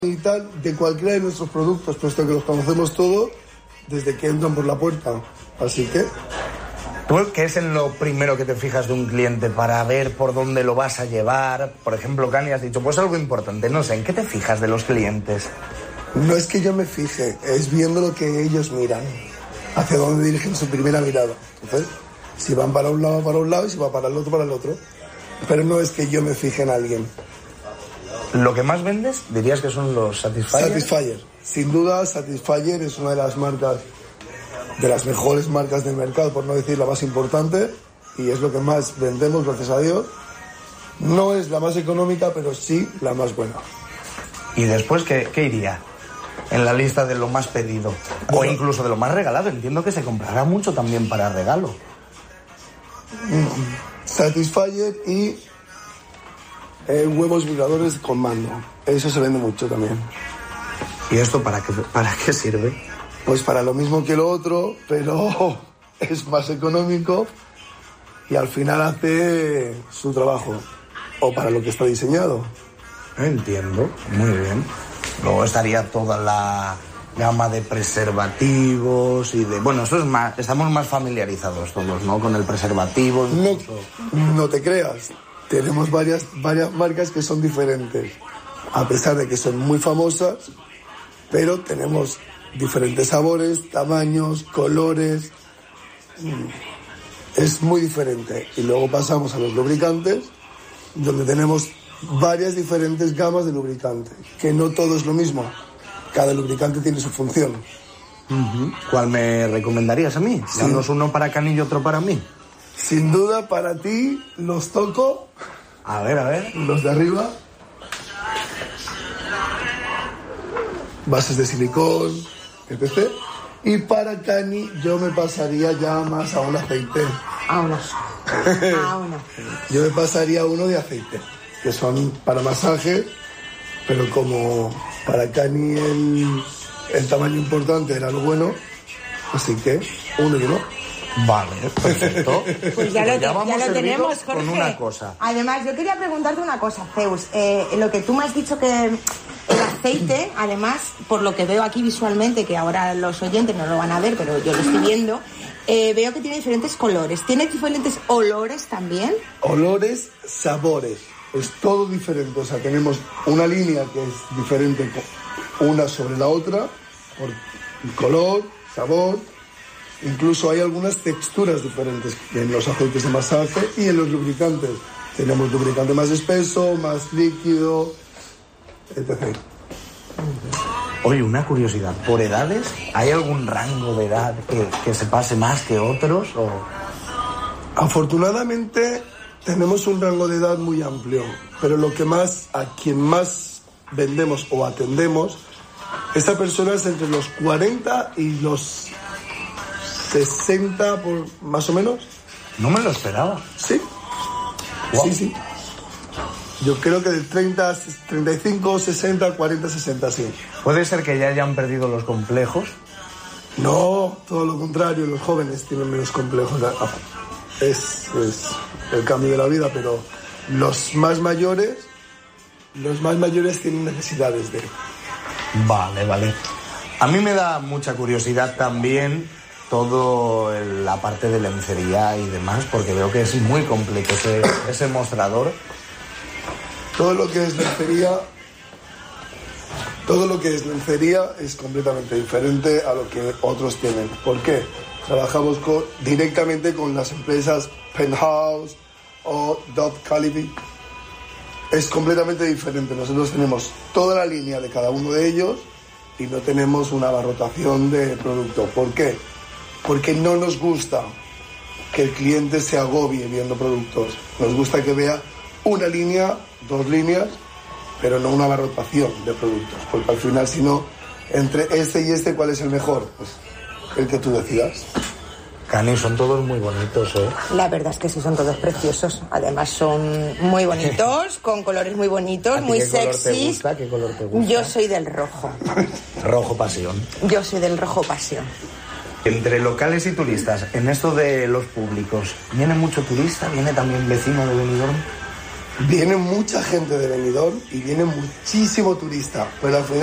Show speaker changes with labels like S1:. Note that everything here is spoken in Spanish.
S1: y tal de cualquiera de nuestros productos, puesto que los conocemos todos desde que entran por la puerta. Así que...
S2: ¿Tú qué es en lo primero que te fijas de un cliente para ver por dónde lo vas a llevar? Por ejemplo, Cani, has dicho, pues algo importante, no sé, ¿en qué te fijas de los clientes?
S1: No es que yo me fije, es viendo lo que ellos miran, hacia dónde dirigen su primera mirada. Entonces, si van para un lado, y si va para el otro. Pero no es que yo me fije en alguien.
S2: ¿Lo que más vendes dirías que son los Satisfyer?
S1: Satisfyer. Sin duda, Satisfyer es una de las marcas, de las mejores marcas del mercado, por no decir la más importante, y es lo que más vendemos, gracias a Dios. No es la más económica, pero sí la más buena.
S2: ¿Y después qué iría en la lista de lo más pedido? O incluso de lo más regalado. Entiendo que se comprará mucho también para regalo.
S1: Satisfyer y huevos vibradores con mando. Eso se vende mucho también.
S2: ¿Y esto para qué sirve?
S1: Pues para lo mismo que lo otro, pero es más económico y al final hace su trabajo. O para lo que está diseñado.
S2: Entiendo, muy bien. Luego estaría toda la gama de preservativos y de... Bueno, eso es más... Estamos más familiarizados todos, ¿no? Con el preservativo.
S1: No te creas. Tenemos varias marcas que son diferentes. A pesar de que son muy famosas, pero tenemos diferentes sabores, tamaños, colores. Es muy diferente. Y luego pasamos a los lubricantes, donde tenemos varias diferentes gamas de lubricante, que no todo es lo mismo. Cada lubricante tiene su función.
S2: ¿Cuál me recomendarías a mí?
S1: Sí.
S2: Danos uno para Cani y otro para mí.
S1: Sin duda, para ti, los toco.
S2: A ver.
S1: Los de arriba. Bases de silicón, etc. Y para Cani, yo me pasaría ya más a un aceite. Yo me pasaría uno de aceite, que son para masaje, pero como para Cani el tamaño importante era lo bueno, así que uno y uno.
S2: Vale, perfecto.
S3: Pues ya lo tenemos, Jorge.
S2: Con una cosa.
S3: Además, yo quería preguntarte una cosa, Zeus. Lo que tú me has dicho que el aceite, además, por lo que veo aquí visualmente, que ahora los oyentes no lo van a ver, pero yo lo estoy viendo, veo que tiene diferentes colores. ¿Tiene diferentes olores también?
S1: Olores, sabores. Es todo diferente. O sea, tenemos una línea que es diferente una sobre la otra, por color, sabor. Incluso hay algunas texturas diferentes en los aceites de masaje y en los lubricantes. Tenemos lubricante más espeso, más líquido, etc.
S2: Oye, una curiosidad. ¿Por edades? ¿Hay algún rango de edad que se pase más que otros? O...
S1: Afortunadamente tenemos un rango de edad muy amplio, pero a quien más vendemos o atendemos, esta persona es entre los 40 y los 60 más o menos.
S2: No me lo esperaba.
S1: Sí. Wow. Sí. Yo creo que de 30, 35, 60, 40, 60, sí.
S2: ¿Puede ser que ya hayan perdido los complejos?
S1: No, todo lo contrario, los jóvenes tienen menos complejos. Es el cambio de la vida, pero los más mayores tienen necesidades de...
S2: Vale. A mí me da mucha curiosidad también todo la parte de lencería y demás, porque veo que es muy completo ese mostrador.
S1: Todo lo que es lencería es completamente diferente a lo que otros tienen. ¿Por qué? Trabajamos directamente con las empresas Penthouse o Dove Cavalli. Es completamente diferente. Nosotros tenemos toda la línea de cada uno de ellos y no tenemos una abarrotación de producto. ¿Por qué? Porque no nos gusta que el cliente se agobie viendo productos. Nos gusta que vea una línea, 2 líneas, pero no una abarrotación de productos. Porque al final, si no, entre este y este, ¿cuál es el mejor? Pues el que tú decidas.
S2: Cani, son todos muy bonitos, ¿eh?
S3: La verdad es que sí, son todos preciosos. Además son muy bonitos, con colores muy bonitos, muy sexys.
S2: ¿Qué color te gusta?
S3: Yo soy del rojo.
S2: Rojo pasión.
S3: Yo soy del rojo pasión.
S2: Entre locales y turistas, en esto de los públicos, ¿viene mucho turista? ¿Viene también vecino de Benidorm?
S1: Viene mucha gente de Benidorm y viene muchísimo turista, pero al final